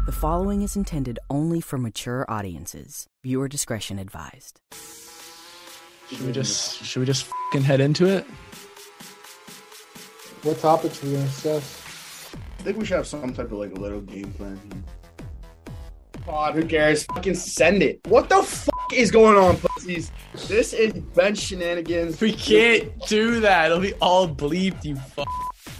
The following is intended only for mature audiences. Viewer discretion advised. Should we just fucking head into it? What topics are we gonna discuss? I think we should have some type of like a little game plan here. God, who cares? Fucking send it. What the fuck is going on, pussies? This is bench shenanigans. We can't do that. It'll be all bleeped, you fuck.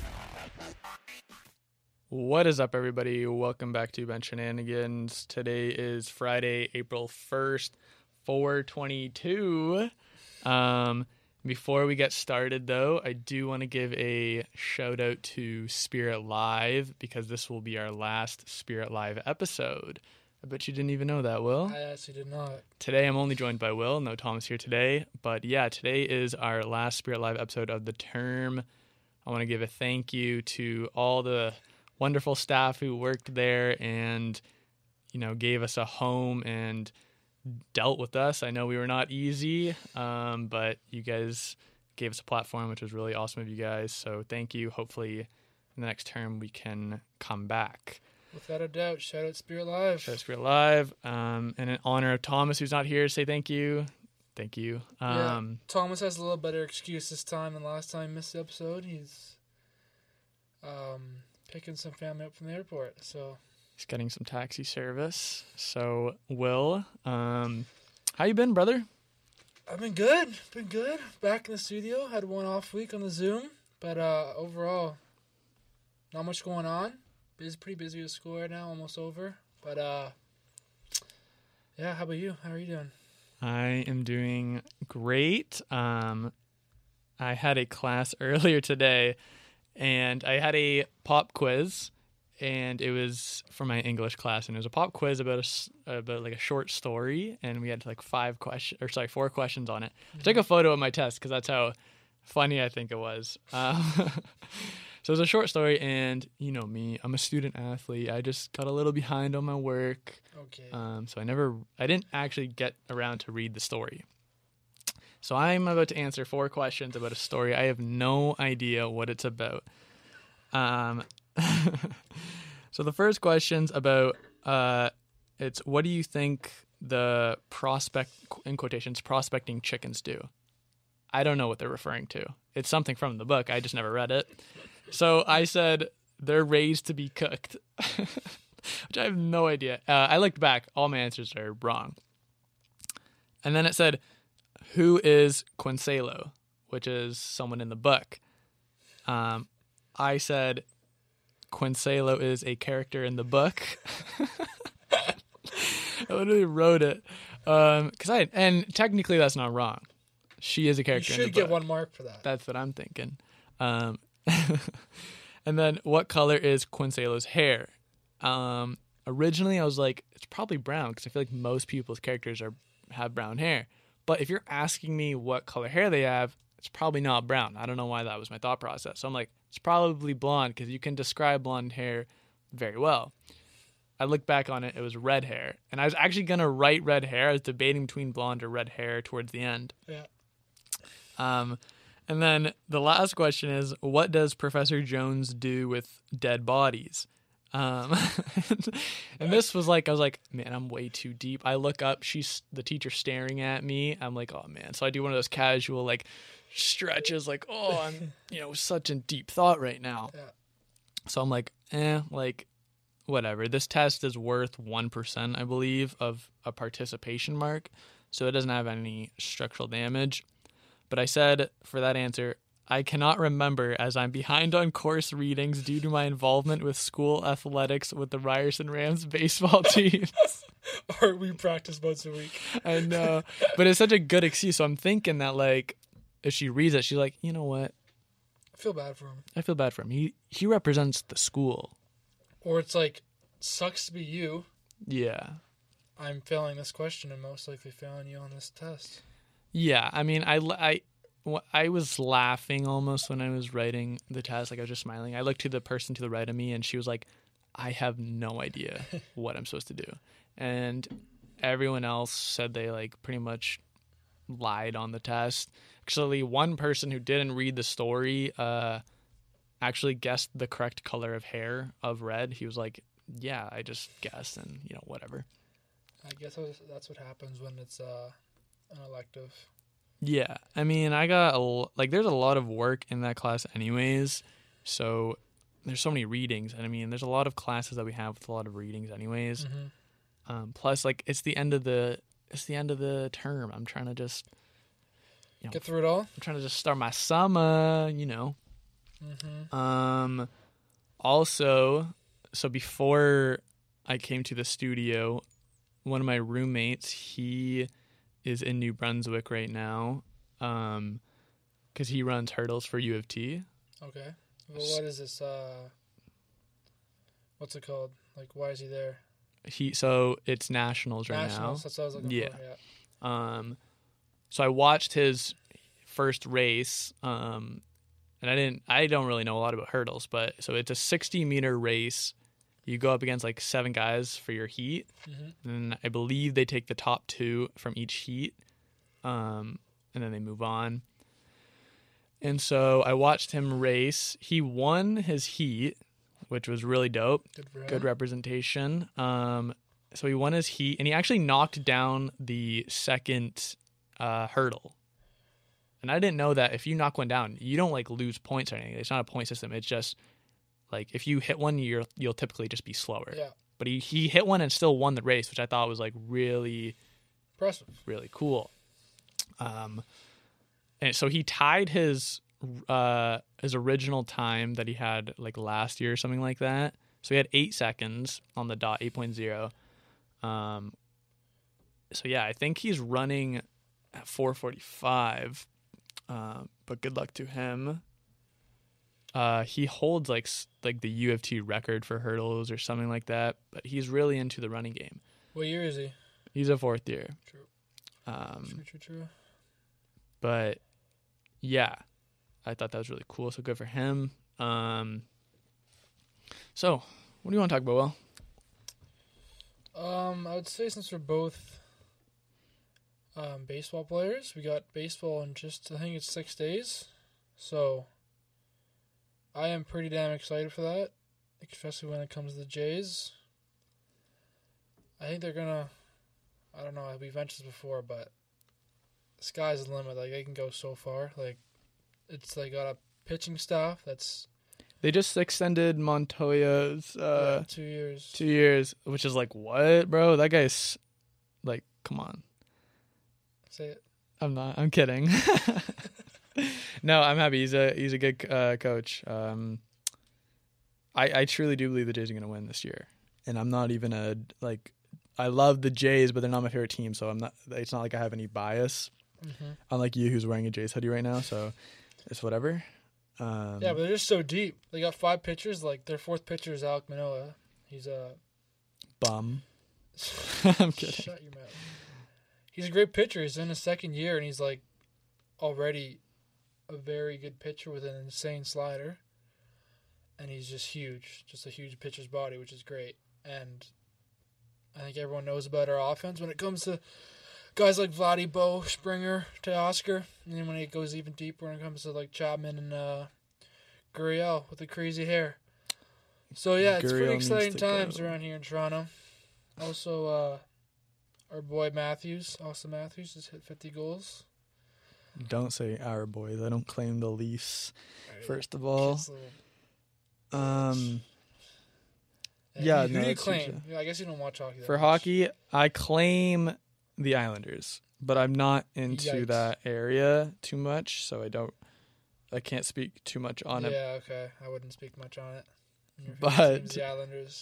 What is up, everybody? Welcome back to Bench Shenanigans. Today is Friday, April 1st, 4/22. Before we get started, though, I do want to give a shout out to Spirit Live because this will be our last Spirit Live episode. I bet you didn't even know that, Will. I actually did not. Today I'm only joined by Will. No Thomas here today. But yeah, today is our last Spirit Live episode of the term. I want to give a thank you to all the wonderful staff who worked there and, you know, gave us a home and dealt with us. I know we were not easy, but you guys gave us a platform, which was really awesome of you guys. So thank you. Hopefully in the next term we can come back. Without a doubt, shout out Spirit Live. Shout out Spirit Live. And in honor of Thomas, who's not here, say thank you. Thank you. Thomas has a little better excuse this time than last time he missed the episode. He's picking some family up from the airport, so he's getting some taxi service. So, Will, how you been, brother? I've been good. Back in the studio. Had one off week on the Zoom, but overall, not much going on. Pretty busy with school right now, almost over. But yeah, how about you? How are you doing? I am doing great. I had a class earlier today, and I had a pop quiz, and it was for my English class, and it was a pop quiz about like a short story, and we had like 4 questions on it. I took a photo of my test because that's how funny I think it was. So it was a short story, and you know me, I'm a student athlete. I just got a little behind on my work. Okay. So I didn't actually get around to read the story. So I'm about to answer 4 questions about a story. I have no idea what it's about. So the first question's about, it's what do you think the prospecting chickens do? I don't know what they're referring to. It's something from the book. I just never read it. So I said they're raised to be cooked, which I have no idea. I looked back. All my answers are wrong. And then it said, who is Quincelo, which is someone in the book. I said Quincelo is a character in the book. I literally wrote it. And technically that's not wrong. She is a character in the book. You should get 1 mark for that. That's what I'm thinking. And then what color is Quincelo's hair? Originally I was like, it's probably brown because I feel like most people's characters have brown hair. But if you're asking me what color hair they have, it's probably not brown. I don't know why that was my thought process. So I'm like, it's probably blonde because you can describe blonde hair very well. I looked back on it. It was red hair. And I was actually going to write red hair. I was debating between blonde or red hair towards the end. Yeah. And then the last question is, what does Professor Jones do with dead bodies? And this was like, I was like, man, I'm way too deep. I look up, she's the teacher staring at me. I'm like, oh man. So I do one of those casual like stretches, like, oh, I'm, such in deep thought right now. Yeah. So I'm like, whatever. This test is worth 1%, I believe, of a participation mark. So it doesn't have any structural damage. But I said for that answer, I cannot remember as I'm behind on course readings due to my involvement with school athletics with the Ryerson Rams baseball teams. Or we practice once a week. I know. But it's such a good excuse. So I'm thinking that, like, if she reads it, she's like, you know what? I feel bad for him. I feel bad for him. He represents the school. Or it's like, sucks to be you. Yeah. I'm failing this question and most likely failing you on this test. Yeah, I mean, I was laughing almost when I was writing the test. Like, I was just smiling. I looked to the person to the right of me, and she was like, I have no idea what I'm supposed to do. And everyone else said they, like, pretty much lied on the test. Actually, one person who didn't read the story actually guessed the correct color of hair of red. He was like, yeah, I just guessed and, whatever. I guess that's what happens when it's an elective. Yeah, I mean, I got there's a lot of work in that class anyways, so there's so many readings, and I mean, there's a lot of classes that we have with a lot of readings anyways. Plus, it's the end of the term. I'm trying to just get through it all. I'm trying to just start my summer, Also, so before I came to the studio, one of my roommates, he is in New Brunswick right now, because he runs hurdles for U of T. Okay. Well, what is this? What's it called? Why is he there? So it's nationals right now. Nationals. That's what I was looking for. Yeah. So I watched his first race, and I don't really know a lot about hurdles, but so it's a 60-meter race. You go up against 7 guys for your heat, and I believe they take the top 2 from each heat, and then they move on. And so I watched him race. He won his heat, which was really dope. Good representation. So he won his heat, and he actually knocked down the second hurdle. And I didn't know that if you knock one down, you don't lose points or anything. It's not a point system. It's just if you hit one, you'll typically just be slower. Yeah. But he hit one and still won the race, which I thought was really impressive, really cool. And so he tied his original time that he had last year or something like that. So he had 8 seconds on the dot, 8.0. So yeah, I think he's running at 4:45. But good luck to him. He holds the U of T record for hurdles or something like that, but he's really into the running game. What year is he? He's a 4th year. True. True. But yeah, I thought that was really cool. So good for him. So what do you want to talk about, Will? I would say since we're both baseball players, we got baseball in I think it's 6 days. So I am pretty damn excited for that, especially when it comes to the Jays. I think they're gonna, I don't know, we've mentioned this before, but the sky's the limit. They can go so far. It's got a pitching staff that's. They just extended Montoya's 2 years. 2 years, which is what, bro? That guy's come on. Say it. I'm not. I'm kidding. No, I'm happy. He's a good coach. I truly do believe the Jays are going to win this year, and I'm not even I love the Jays, but they're not my favorite team, so I'm not. It's not I have any bias. Unlike you, who's wearing a Jays hoodie right now, so it's whatever. Yeah, but they're just so deep. They got 5 pitchers. Their 4th pitcher is Alek Manoah. He's a bum. I'm kidding. Shut your mouth. He's a great pitcher. He's in his 2nd year, and he's already a very good pitcher with an insane slider. And he's just huge. Just a huge pitcher's body, which is great. And I think everyone knows about our offense when it comes to guys like Vladdy, Bo, Springer, Teoscar. And then when it goes even deeper when it comes to Chapman and Gurriel with the crazy hair. So yeah, it's pretty exciting times around here in Toronto. Also, our boy Austin Matthews, just hit 50 goals. Don't say our boys. I don't claim the Leafs. First of all, yeah. Who do you claim? I guess you don't watch hockey. For hockey, I claim the Islanders, but I'm not into that area too much, so I can't speak too much on it. Yeah, okay. I wouldn't speak much on it. But the Islanders.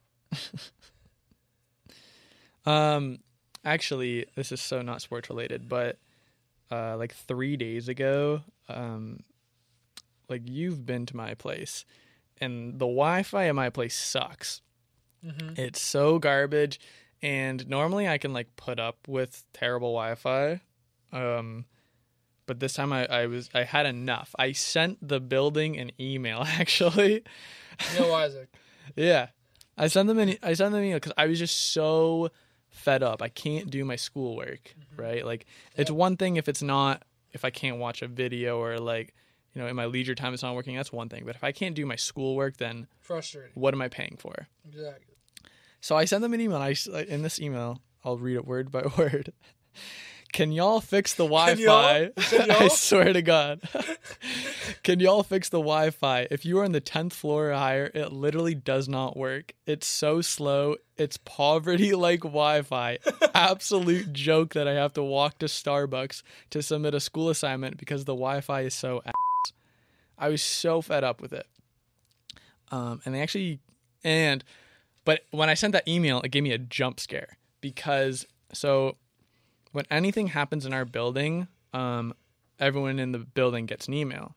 Actually, this is so not sports related, but 3 days ago, you've been to my place, and the Wi-Fi at my place sucks. It's so garbage, and normally I can put up with terrible Wi-Fi, but this time I had enough. I sent the building an email actually. Neil Isaac. Yeah, I sent them an email because I was just so fed up. I can't do my schoolwork, right? It's one thing if I can't watch a video or in my leisure time it's not working, that's one thing. But if I can't do my schoolwork, then frustrating. What am I paying for? Exactly. So I sent them an email. In this email, I'll read it word by word. Can y'all fix the Wi-Fi? I swear to God. Can y'all fix the Wi-Fi? If you are on the 10th floor or higher, it literally does not work. It's so slow. It's poverty-like Wi-Fi. Absolute joke that I have to walk to Starbucks to submit a school assignment because the Wi-Fi is so ass. I was so fed up with it. But when I sent that email, it gave me a jump scare because when anything happens in our building, everyone in the building gets an email.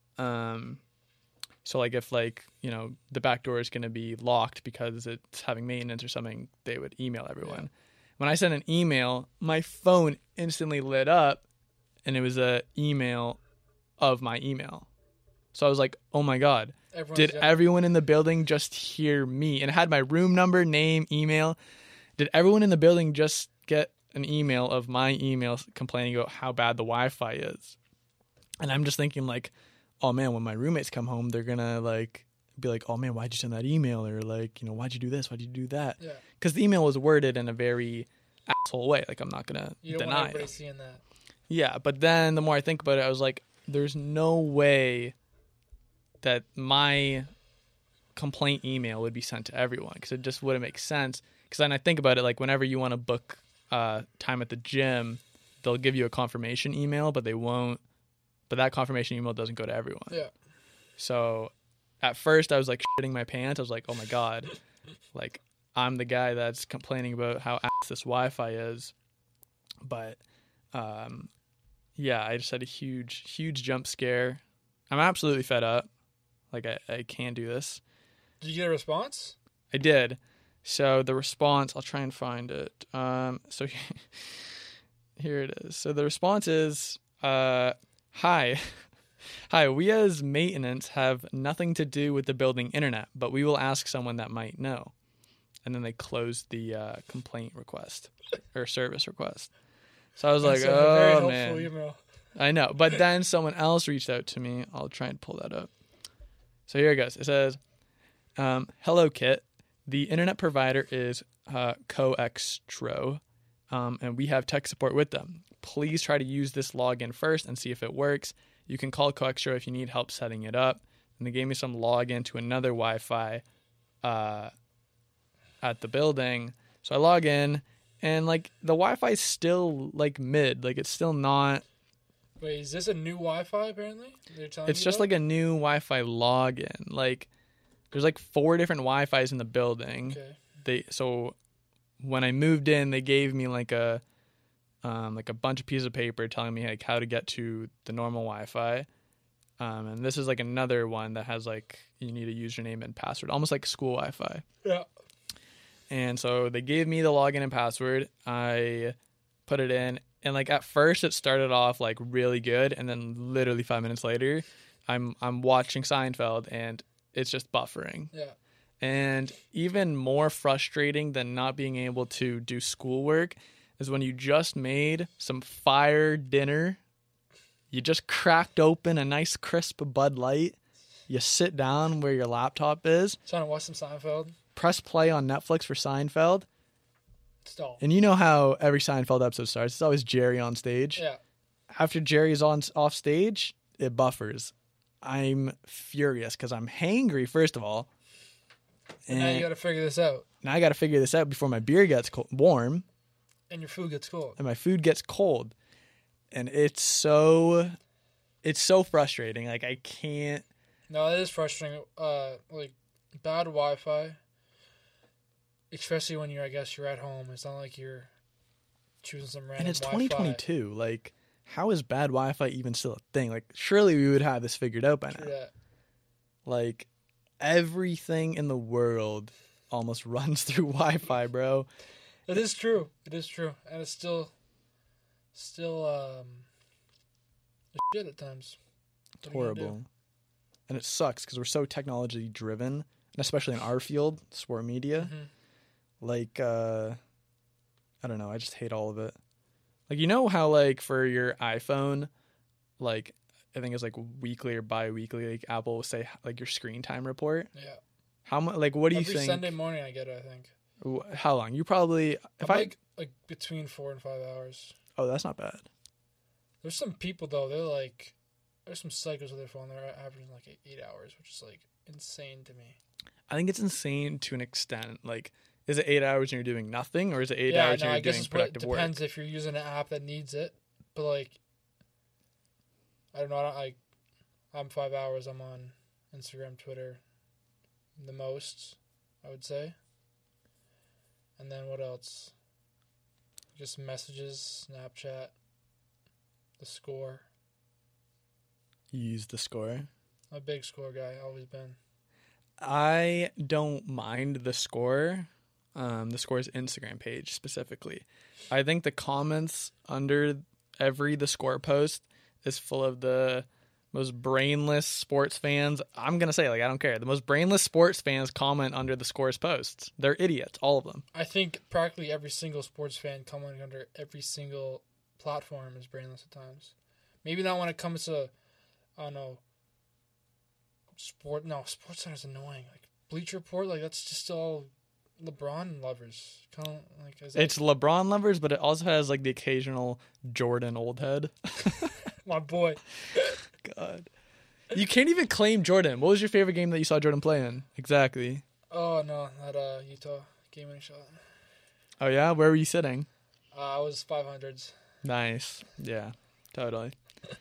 So like if the back door is going to be locked because it's having maintenance or something, they would email everyone. Yeah. When I sent an email, my phone instantly lit up and it was an email of my email. So I was like, oh my God, did everyone in the building just hear me? And it had my room number, name, email. Did everyone in the building just get an email of my email complaining about how bad the Wi-Fi is? And I'm just thinking like, oh man, when my roommates come home, they're gonna be like, oh man, why'd you send that email? Or why'd you do this? Why'd you do that? Yeah. Because the email was worded in a very asshole way. Like I'm not gonna you don't deny want everybody seeing that. Yeah, but then the more I think about it, I was like, there's no way that my complaint email would be sent to everyone because it just wouldn't make sense. Because then I think about it, like whenever you want to book time at the gym, they'll give you a confirmation email, but they won't. But that confirmation email doesn't go to everyone. Yeah. So at first I was like shitting my pants. I was like, oh my God, like I'm the guy that's complaining about how ass this Wi-Fi is. But yeah, I just had a huge jump scare. I'm absolutely fed up. Like I can't do this. Did you get a response? I did. So the response, I'll try and find it. So here it is. So the response is, hi. Hi, we as maintenance have nothing to do with the building internet, but we will ask someone that might know. And then they closed the complaint request or service request. So I was like, oh man. Email. I know. But then someone else reached out to me. I'll try and pull that up. So here it goes. It says, hello, Kit. The internet provider is Coextro, and we have tech support with them. Please try to use this login first and see if it works. You can call Coextro if you need help setting it up. And they gave me some login to another Wi-Fi at the building. So I log in, and like the Wi-Fi is still like mid. Like it's still not. Wait, is this a new Wi-Fi apparently? It's just like a new Wi-Fi login. Like there's like 4 different Wi-Fis in the building. Okay. So when I moved in, they gave me like a bunch of pieces of paper telling me like how to get to the normal Wi-Fi. And this is like another one that has like you need a username and password, almost like school Wi-Fi. Yeah. And so they gave me the login and password. I put it in, and like at first it started off like really good, and then literally 5 minutes later, I'm watching Seinfeld and it's just buffering. Yeah. And even more frustrating than not being able to do schoolwork is when you just made some fire dinner. You just cracked open a nice crisp Bud Light. You sit down where your laptop is. Trying to watch some Seinfeld. Press play on Netflix for Seinfeld. Stop. And you know how every Seinfeld episode starts. It's always Jerry on stage. Yeah. After Jerry's off stage, it buffers. I'm furious because I'm hangry, first of all. And now you got to figure this out. Now I got to figure this out before my beer gets warm. And your food gets cold. And my food gets cold. And it's so frustrating. Like I can't. No, it is frustrating. Like bad Wi-Fi, especially when you're at home. It's not like you're choosing some random. And it's Wi-Fi. 2022. Like, how is bad Wi-Fi even still a thing? Like, surely we would have this figured out by now. Yeah. Like, everything in the world almost runs through Wi-Fi, bro. It is true. And it's still shit at times. It's horrible. And it sucks because we're so technology driven, and especially in our field, sport media. Mm-hmm. Like, I don't know. I just hate all of it. Like, you know how, like, for your iPhone, like, I think it's, like, weekly or bi-weekly, like, Apple will say, like, your screen time report? Yeah. How much, like, what do you think? Every Sunday morning I get it, I think. How long? You probably like between 4 and 5 hours. Oh, that's not bad. There's some people though. They're like, there's some psychos with their phone. They're averaging like 8 hours, which is like insane to me. I think it's insane to an extent. Like, is it 8 hours and you're doing nothing, or is it 8 hours and you're doing productive work? It depends if you're using an app that needs it. But like, I don't know. I'm 5 hours. I'm on Instagram, Twitter, the most, I would say. And then what else? Just messages, Snapchat, the score. You use the score? I'm a big score guy, always been. I don't mind the score. The score's Instagram page specifically. I think the comments under every the score post is full of the most brainless sports fans. I'm going to say, like, I don't care. The most brainless sports fans comment under the scores posts. They're idiots, all of them. I think practically every single sports fan commenting under every single platform is brainless at times. Maybe not when it comes to, I don't know, Sports Center's annoying. Like, Bleacher Report, like, that's just all LeBron lovers. Kind of like, it's LeBron lovers, but it also has, like, the occasional Jordan old head. My boy. God. You can't even claim Jordan. What was your favorite game that you saw Jordan play in? Exactly. Oh, no. That Utah game-winning shot. Oh, yeah? Where were you sitting? I was 500s. Nice. Yeah, totally.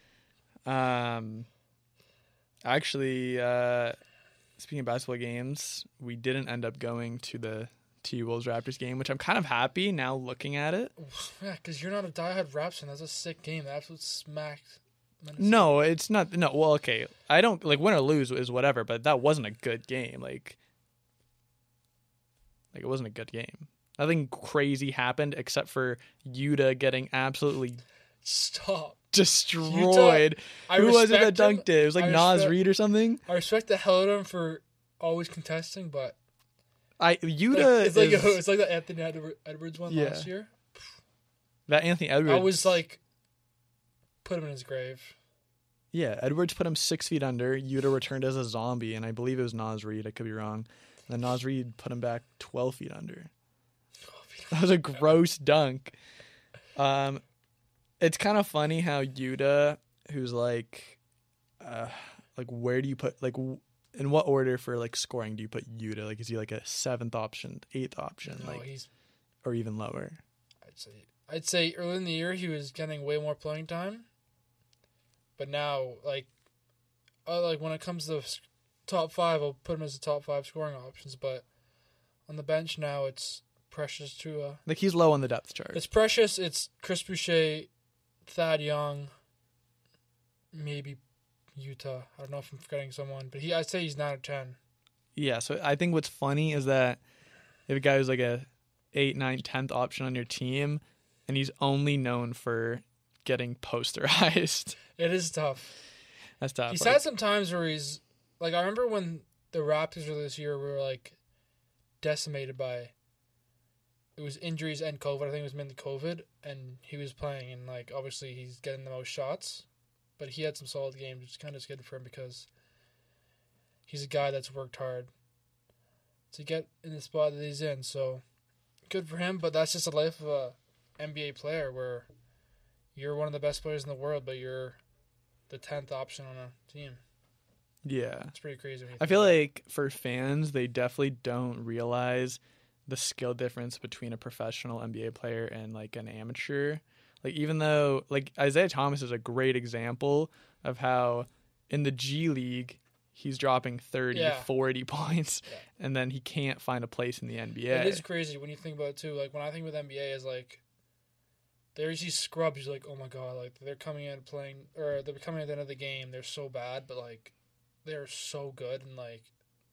Actually, speaking of basketball games, we didn't end up going to the T-Wolves Raptors game, which I'm kind of happy now looking at it. Yeah, because you're not a diehard Raps fan. That's a sick game. That absolute smacked. No, it's not. No, well, okay. I don't, like, win or lose is whatever, but that wasn't a good game. Like it wasn't a good game. Nothing crazy happened except for Yuta getting absolutely destroyed. Who was it that dunked it? It was like Nas Reed or something. I respect the hell out of him for always contesting, but it's like the Anthony Edwards one last year. That Anthony Edwards. I was like, put him in his grave. Yeah, Edwards put him 6 feet under. Yuta returned as a zombie, and I believe it was Nas Reed. I could be wrong. And then Nas Reed put him back 12 feet under. That was a gross dunk. It's kind of funny how Yuta, who's like where do you put, like, in what order for, like, scoring do you put Yuta? Like, is he like a 7th option, 8th option, No, like, or even lower? I'd say early in the year he was getting way more playing time, but now like when it comes to top 5, I'll put him as the top 5 scoring options. But on the bench now, it's Precious to like, he's low on the depth chart. It's Precious. It's Chris Boucher, Thad Young, maybe Utah. I don't know if I'm forgetting someone, but I'd say he's 9 or 10. Yeah, so I think what's funny is that if a guy who's like a 8, 9, 10th option on your team, and he's only known for getting posterized. It is tough. That's tough. He's had some times where he's like, I remember when the Raptors were this year, we were like decimated by, it was injuries and COVID. I think it was mainly COVID, and he was playing, and like obviously he's getting the most shots, but he had some solid games, which is kind of good for him because he's a guy that's worked hard to get in the spot that he's in. So good for him, but that's just the life of a NBA player where you're one of the best players in the world, but you're the 10th option on a team. Yeah. It's pretty crazy. I feel like for fans, they definitely don't realize the skill difference between a professional NBA player and like an amateur. Like, even though, like, Isaiah Thomas is a great example of how in the G League he's dropping 30, 40 points, and then he can't find a place in the NBA. It is crazy when you think about it too. Like, when I think about NBA is like, there's these scrubs. You're like, oh my god, like they're coming in playing, or they're coming at the end of the game. They're so bad, but like they're so good, and like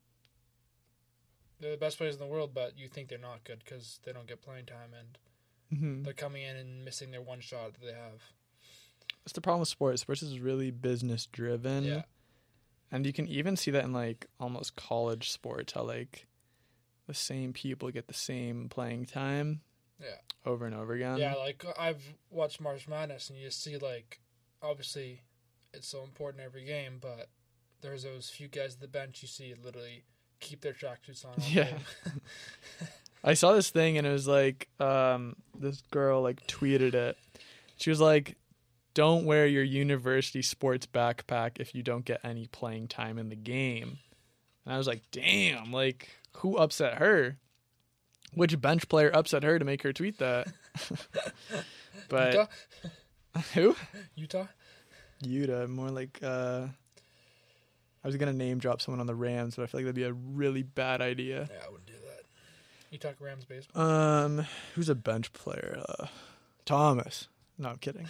they're the best players in the world. But you think they're not good because they don't get playing time, and they're coming in and missing their one shot that they have. That's the problem with sports. Sports is really business driven. Yeah. And you can even see that in like almost college sports, how like the same people get the same playing time. Yeah. Over and over again. Yeah, like I've watched March Madness, and you see like, obviously, it's so important every game, but there's those few guys at the bench you see literally keep their tracksuits on. Yeah. I saw this thing and it was like, this girl like tweeted it. She was like, "Don't wear your university sports backpack if you don't get any playing time in the game." And I was like, damn, like who upset her? Which bench player upset her to make her tweet that? But Utah? who? Utah? More like I was gonna name drop someone on the Rams, but I feel like that'd be a really bad idea. Yeah, I wouldn't do that. You talk Rams baseball? Who's a bench player? Thomas. No, I'm kidding.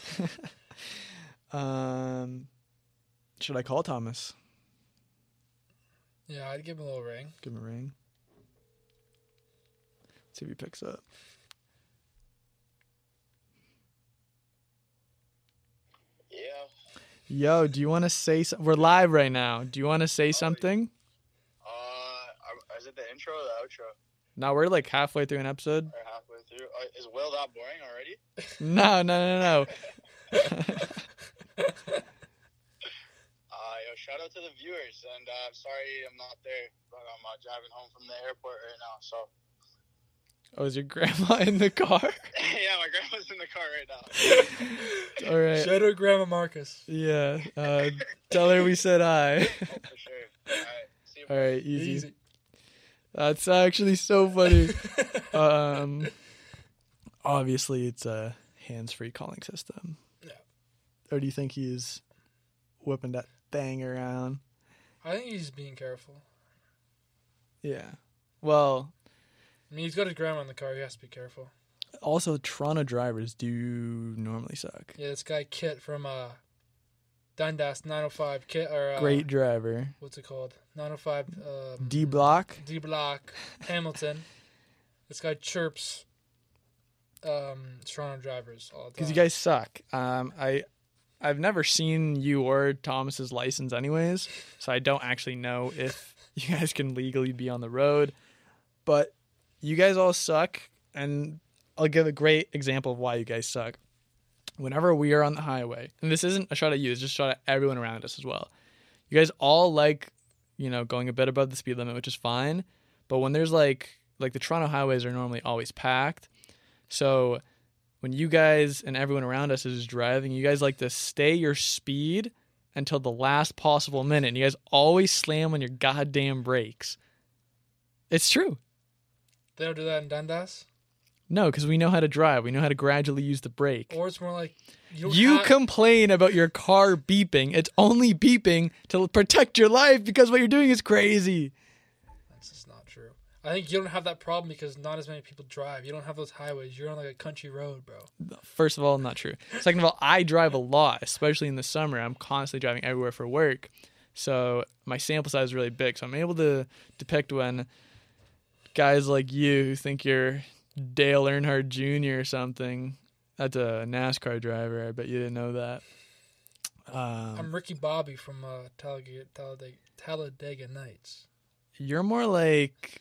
Should I call Thomas? Yeah, I'd give him a little ring. Give him a ring. See if he picks up. Yo, do you want to say something? We're live right now. Do you want to say something? Is it the intro or the outro? No, we're like halfway through an episode. Or halfway through? Is Will that boring already? No. Yo, shout out to the viewers, and sorry I'm not there, but I'm driving home from the airport right now, so. Oh, is your grandma in the car? Yeah, my grandma's in the car right now. All right. Shout out Grandma Marcus. Yeah. Tell her we said hi. Oh, for sure. All right. See you. All right, easy. That's actually so funny. Obviously, it's a hands-free calling system. Yeah. Or do you think he's whipping that thing around? I think he's being careful. Yeah. Well, I mean, he's got his grandma in the car. He has to be careful. also, Toronto drivers do normally suck. Yeah, this guy Kit from Dundas 905 Kit or Great driver. what's it called? 905 D Block. D Block Hamilton. This guy chirps Toronto drivers all the time. Because you guys suck. I've never seen you or Thomas's license anyways, so I don't actually know if you guys can legally be on the road. But you guys all suck, and I'll give a great example of why you guys suck. Whenever we are on the highway, and this isn't a shot at you, it's just a shot at everyone around us as well. You guys all like, going a bit above the speed limit, which is fine. But when there's like the Toronto highways are normally always packed. So when you guys and everyone around us is driving, you guys like to stay your speed until the last possible minute. And you guys always slam on your goddamn brakes. It's true. They don't do that in Dundas? No, because we know how to drive. We know how to gradually use the brake. Or it's more like... You complain about your car beeping. It's only beeping to protect your life because what you're doing is crazy. That's just not true. I think you don't have that problem because not as many people drive. You don't have those highways. You're on like a country road, bro. First of all, not true. Second of all, I drive a lot, especially in the summer. I'm constantly driving everywhere for work. So my sample size is really big. So I'm able to depict when guys like you who think you're Dale Earnhardt Jr. or something. That's a NASCAR driver. I bet you didn't know that. I'm Ricky Bobby from Talladega Nights. You're more like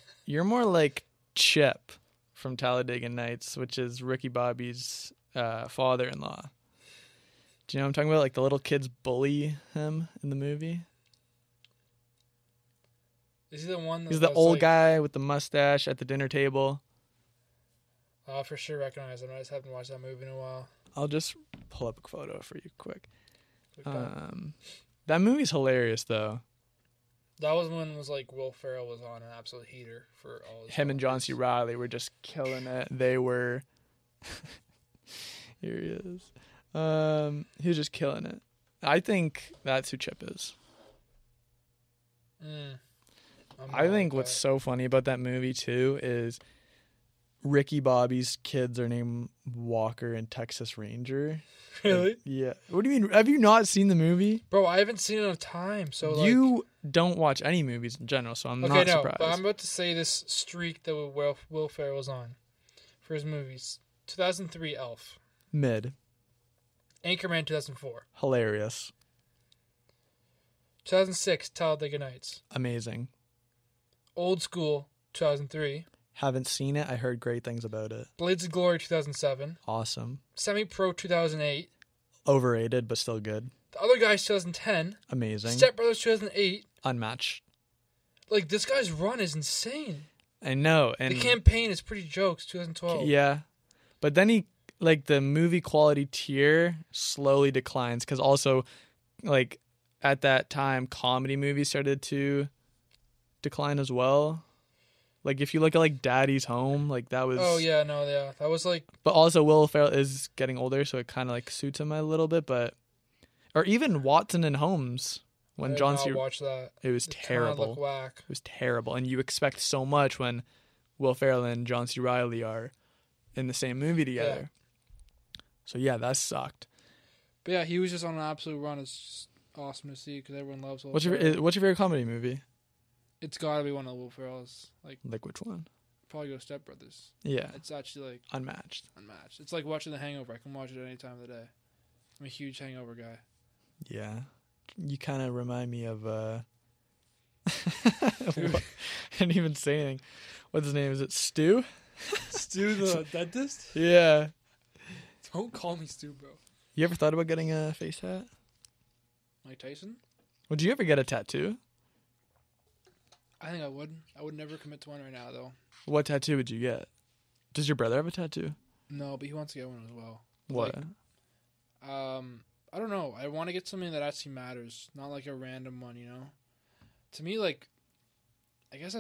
Chip from Talladega Nights, which is Ricky Bobby's father-in-law. Do you know what I'm talking about? Like the little kids bully him in the movie. Is he the one? He's the old guy with the mustache at the dinner table. I'll for sure recognize him. I just haven't watched that movie in a while. I'll just pull up a photo for you quick. That movie's hilarious, though. That was when it was like Will Ferrell was on an absolute heater for all his Him and John C. Reilly were just killing it. They were... Here he is. He was just killing it. I think that's who Chip is. I think what's so funny about that movie, too, is Ricky Bobby's kids are named Walker and Texas Ranger. Really? Yeah. What do you mean? Have you not seen the movie? Bro, I haven't seen it in a time. So you don't watch any movies in general, so I'm not surprised. But I'm about to say this streak that Will Ferrell was on for his movies. 2003, Elf. Mid. Anchorman, 2004. Hilarious. 2006, Talladega Nights. Amazing. Old School, 2003. Haven't seen it. I heard great things about it. Blades of Glory, 2007. Awesome. Semi-Pro, 2008. Overrated, but still good. The Other Guys, 2010. Amazing. Step Brothers, 2008. Unmatched. Like, this guy's run is insane. I know. And The campaign is pretty jokes. 2012. yeah, but then he like the movie quality tier slowly declines because also like at that time comedy movies started to decline as well. Like if you look at like Daddy's Home, like that was. Oh yeah, no, yeah, that was like. But also Will Ferrell is getting older, so it kind of like suits him a little bit. But or even Watson and Holmes when I John did C. not watch that. It was It kinda terrible. looked whack. It was terrible, and you expect so much when Will Ferrell and John C. Reilly are in the same movie together. So yeah, that sucked. But yeah, he was just on an absolute run. It's just awesome to see because everyone loves Will What's Ferrell. your favorite comedy movie? It's got to be one of Will Ferrell's. Like Like which one? probably go Step Brothers. Yeah, It's actually like Unmatched. unmatched. It's like watching The Hangover. I can watch it any time of the day. I'm a huge Hangover guy. Yeah, you kind of remind me of. I didn't even say anything. What's his name? Is it Stu? Stu the dentist? Yeah. Don't call me Stu, bro. You ever thought about getting a face tat? Mike Tyson? Would you ever get a tattoo? I think I would. I would never commit to one right now, though. What tattoo would you get? Does your brother have a tattoo? No, but he wants to get one as well. What? I don't know. I want to get something that actually matters, not like a random one, you know? To me, like, I guess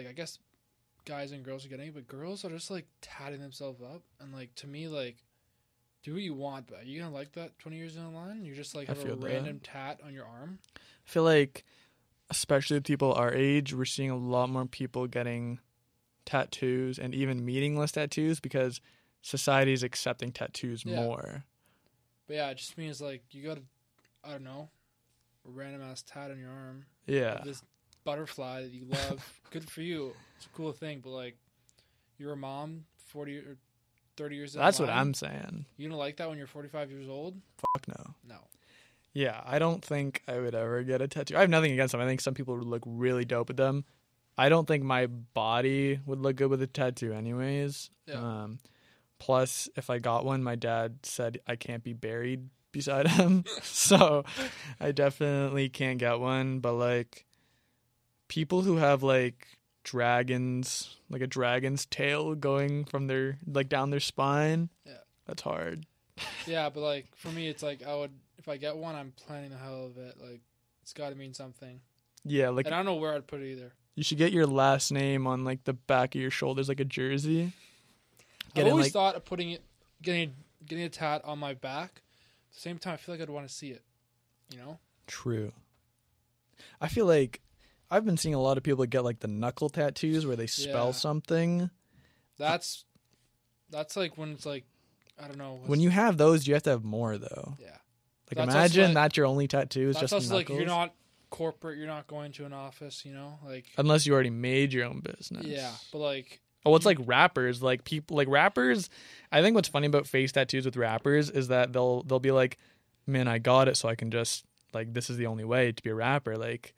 guys and girls are getting it, but girls are just, like, tatting themselves up. And, like, to me, like, do what you want, but are you going to like that 20 years down the line? You just, like, I have a feel that. random tat on your arm? I feel like, especially with people our age, we're seeing a lot more people getting tattoos and even meaningless tattoos because society is accepting tattoos Yeah. more. But, yeah, it just means, like, you got, I don't know, a random-ass tat on your arm. Yeah. This butterfly that you love. Good for you. It's a cool thing, but, like, you're a mom 40 or 30 years down That's the what line. I'm saying. You don't like that when you're 45 years old? Fuck no. No. Yeah, I don't think I would ever get a tattoo. I have nothing against them. I think some people would look really dope with them. I don't think my body would look good with a tattoo anyways. Yeah. Plus, if I got one, my dad said I can't be buried beside him. So I definitely can't get one. But, like, people who have, like, dragons, like a dragon's tail going from their, like, down their spine, Yeah. that's hard. Yeah, but, like, for me, it's like if I get one, I'm planning the hell of it. Like, it's got to mean something. Yeah, like, And I don't know where I'd put it either. you should get your last name on, like, the back of your shoulders, like a jersey. I've in, always like- thought of getting a tat on my back. At the same time, I feel like I'd want to see it. You know? True. I feel like I've been seeing a lot of people get, like, the knuckle tattoos where they spell Yeah. something. That's like when it's like, I don't know. When you have those, you have to have more, though. Yeah. Like, That's also, imagine like- that's your only tattoo is That's just also knuckles. like you're not corporate. You're not going to an office, you know? Like, Unless you already made your own business. yeah. But, like, Oh, it's like rappers. Like, people, like, rappers. I think what's funny about face tattoos with rappers is that they'll be like, man, I got it, so I can just, like, this is the only way to be a rapper. Like,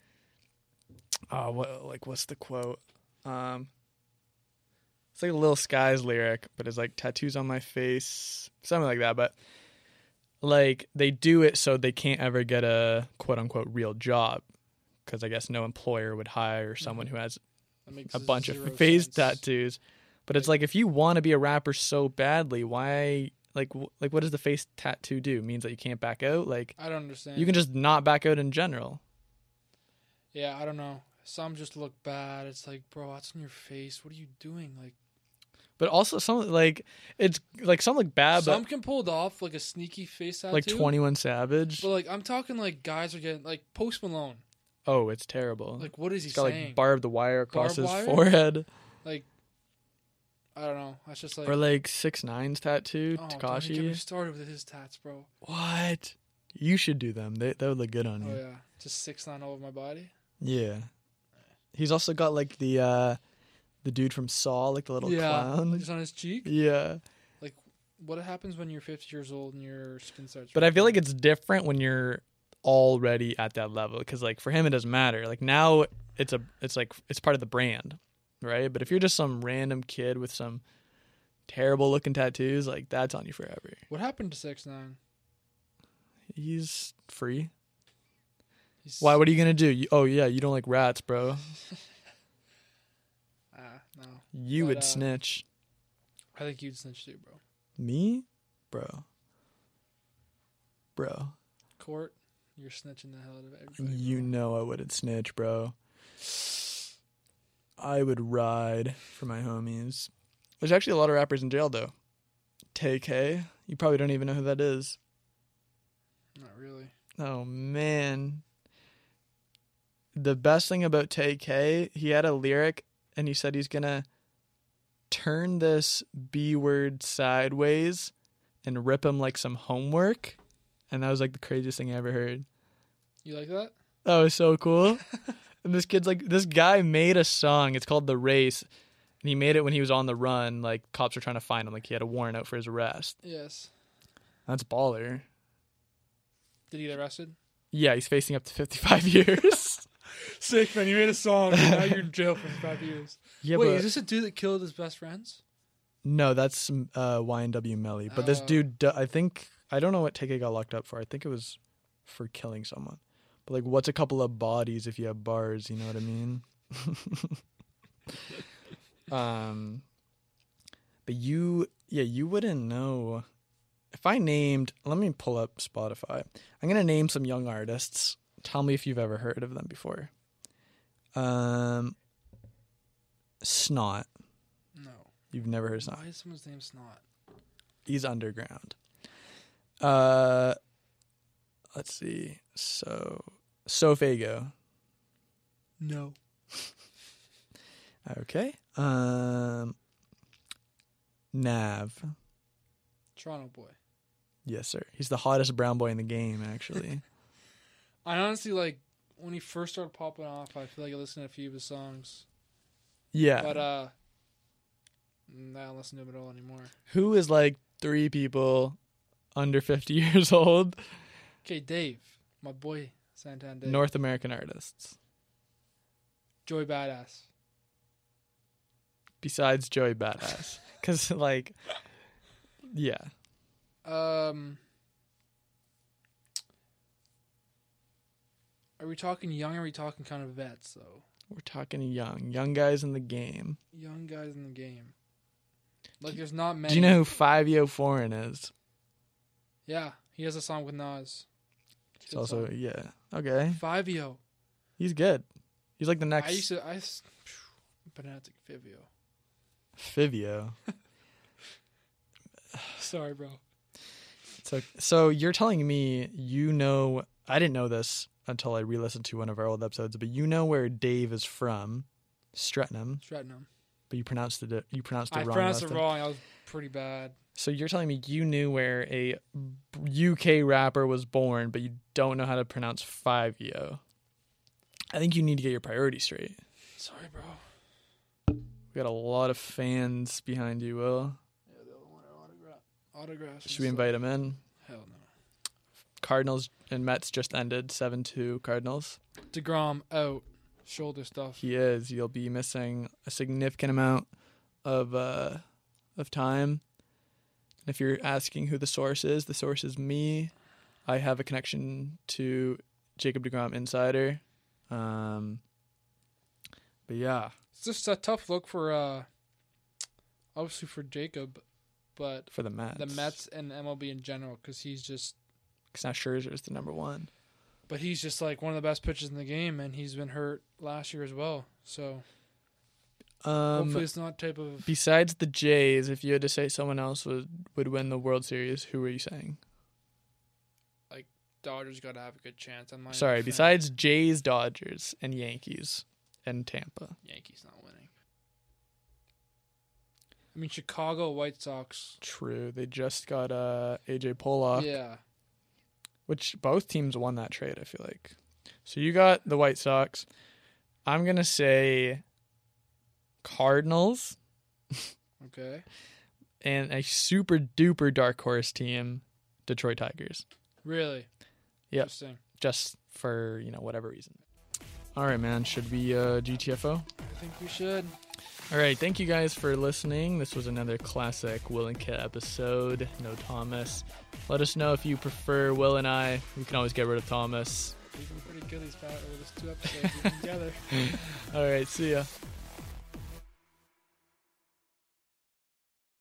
what's the quote? It's like a Lil Skies lyric, but it's like tattoos on my face, something like that. But, like, they do it so they can't ever get a quote unquote real job, because I guess no employer would hire someone who has that makes a bunch zero of face sense. tattoos. But it's like, if you want to be a rapper so badly, why, like what does the face tattoo do? It means that you can't back out? Like, I don't understand. you can just not back out in general. Yeah, I don't know. Some just look bad. It's like, bro, that's on your face. What are you doing? Like, But also some, like, it's like some look bad, some but can pull it off like a sneaky face tattoo. like 21 Savage. But, like, I'm talking like guys are getting like Post Malone. Oh, it's terrible. Like, what is he He's got saying? like barbed wire across Barbed his wire? forehead. Like, I don't know. That's just like, Or like 6ix9ine's tattoo, oh, don't even get me Tekashi. started with his tats, bro. What? You should do them. That would look good on you. Oh yeah, just 6ix9ine all over my body. Yeah. He's also got like the dude from Saw, like the little clown. just on his cheek. Yeah. What happens when you're 50 years old and your skin starts? But I feel like breaking? it's different when you're already at that level, because like for him it doesn't matter. Like now it's part of the brand, right? But if you're just some random kid with some terrible looking tattoos, like that's on you forever. What happened to 6ix9ine? He's free. He's, Why? What are you gonna do? You don't like rats, bro. No. You But, would snitch. I think you'd snitch too, bro. Me? Bro. Court, you're snitching the hell out of everybody. You bro. know I wouldn't snitch, bro. I would ride for my homies. There's actually a lot of rappers in jail, though. TK. You probably don't even know who that is. Not really. Oh, man. The best thing about TK, he had a lyric, and he said he's going to turn this B word sideways and rip him like some homework. And that was like the craziest thing I ever heard. You like that? That was so cool. And this guy made a song. It's called The Race. And he made it when he was on the run. Like, cops were trying to find him. Like, he had a warrant out for his arrest. Yes. That's baller. Did he get arrested? Yeah, he's facing up to 55 years. Sick, man. You made a song. And now you're in jail for 5 years. Yeah, Wait, but is this a dude that killed his best friends? no, that's YNW Melly. But this Oh. dude, I don't know what TK got locked up for. I think it was for killing someone. But, like, what's a couple of bodies if you have bars? You know what I mean? But you wouldn't know. If I named, let me pull up Spotify. I'm going to name some young artists. Tell me if you've ever heard of them before. Snot. No. You've never heard of Snot. Why is someone's name Snot? He's underground. Let's see. Sofago. No. Okay. Nav. Toronto boy. Yes, sir. He's the hottest brown boy in the game, actually. I honestly, like, when he first started popping off, I feel like I listened to a few of his songs. Yeah. But, I don't listen to him at all anymore. Who is like 3 people under 50 years old? Okay, Dave. My boy, Santan Dave. North American artists. Joey Badass. Besides Joey Badass. Because, like, yeah. Are we talking young or are we talking kind of vets, though? We're talking young guys in the game. Young guys in the game. Like, there's not many. Do you know who 5Yo Foreign is? Yeah, he has a song with Nas. He's also, yeah. Okay. 5Yo. He's good. He's like the next Fanatic Fivio. Fivio. Sorry, bro. So you're telling me I didn't know this until I re-listened to one of our old episodes, but you know where Dave is from, Strettenham, but you pronounced it wrong. I pronounced it wrong. I was pretty bad. So you're telling me you knew where a UK rapper was born, but you don't know how to pronounce 5Yo. I think you need to get your priorities straight. Sorry, bro. We got a lot of fans behind you, Will. Yeah, the other one are autographs. Should we invite him in? Hell no. Cardinals and Mets just ended 7-2 Cardinals. DeGrom out. Shoulder stuff. He is. You'll be missing a significant amount of time. And if you're asking who the source is me. I have a connection to Jacob DeGrom Insider. But yeah. It's just a tough look for, obviously for Jacob, but For the Mets. the Mets and MLB in general, because he's just, Because now Scherzer's the number one. but he's just like one of the best pitchers in the game, and he's been hurt last year as well. So hopefully it's not type of. Besides the Jays, if you had to say someone else would win the World Series, who were you saying? Dodgers got to have a good chance. I'm not Sorry, even a fan. besides Jays, Dodgers, and Yankees, and Tampa. Yankees not winning. I mean, Chicago White Sox. True. They just got AJ Pollock, Yeah. which both teams won that trade, I feel like. So you got the White Sox. I'm going to say Cardinals Okay. and a super duper dark horse team, Detroit Tigers. Really? Yep. Interesting. Just for, whatever reason. All right, man. Should we GTFO? I think we should. All right. Thank you guys for listening. This was another classic Will and Kit episode. No Thomas. Let us know if you prefer Will and I. We can always get rid of Thomas. We've been pretty good these 2 episodes we've been together. All right. See ya.